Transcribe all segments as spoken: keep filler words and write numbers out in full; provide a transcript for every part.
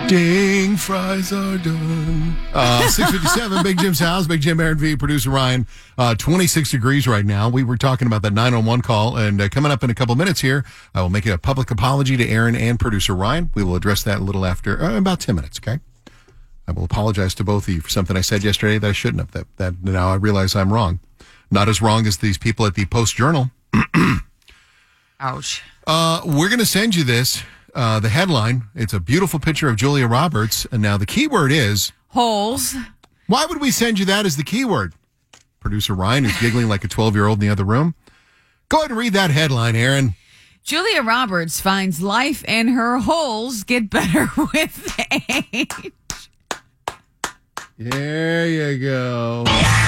Ding, fries are done. Uh, six fifty-seven, Big Jim's house. Big Jim, Aaron V, producer Ryan. Uh, twenty-six degrees right now. We were talking about that nine one one call, and uh, coming up in a couple minutes here, I will make a public apology to Aaron and producer Ryan. We will address that a little after, uh, about ten minutes, okay? I will apologize to both of you for something I said yesterday that I shouldn't have. That, that now I realize I'm wrong. Not as wrong as these people at the Post-Journal. Ouch. Uh, we're going to send you this, uh, the headline. It's a beautiful picture of Julia Roberts. And now the keyword is... Holes. Why would we send you that as the keyword? Producer Ryan, who's giggling like a twelve-year-old in the other room. Go ahead and read that headline, Aaron. Julia Roberts finds life and her holes get better with age. There you go.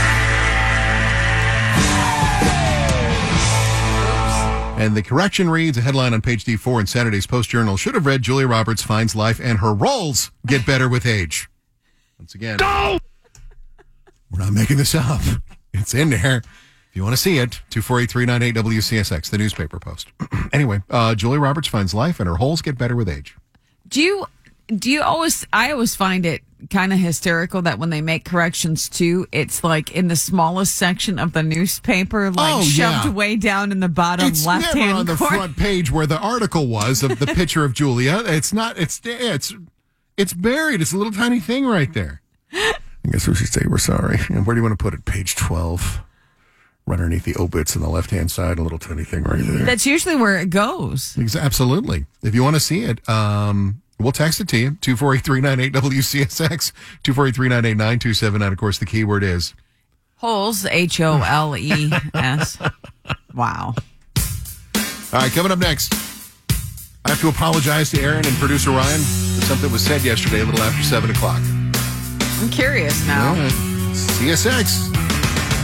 And the correction reads, a headline on page D four in Saturday's Post-Journal should have read, Julia Roberts finds life and her roles get better with age. Once again, no! We're not making this up. It's in there. If you want to see it, two four eight, three nine eight W C S X, the newspaper post. Anyway, uh, Julia Roberts finds life and her holes get better with age. Do you, do you always, I always find it kind of hysterical that when they make corrections too, it's like in the smallest section of the newspaper, like oh, shoved yeah. way down in the bottom it's left hand never on the corner. front page where the article was of the picture of Julia. It's not, it's, it's, it's buried. It's a little tiny thing right there. I guess we should say we're sorry. And where do you want to put it? Page twelve. Right underneath the obits on the left-hand side, a little tiny thing right there. That's usually where it goes. Absolutely. If you want to see it, um, we'll text it to you, two four eight, three nine eight W C S X, two four eight, three nine eight, nine two seven nine. Of course, the keyword is... Holes, H O L E S. Wow. All right, coming up next, I have to apologize to Aaron and producer Ryan for something was said yesterday a little after seven o'clock. I'm curious now. All right. C S X.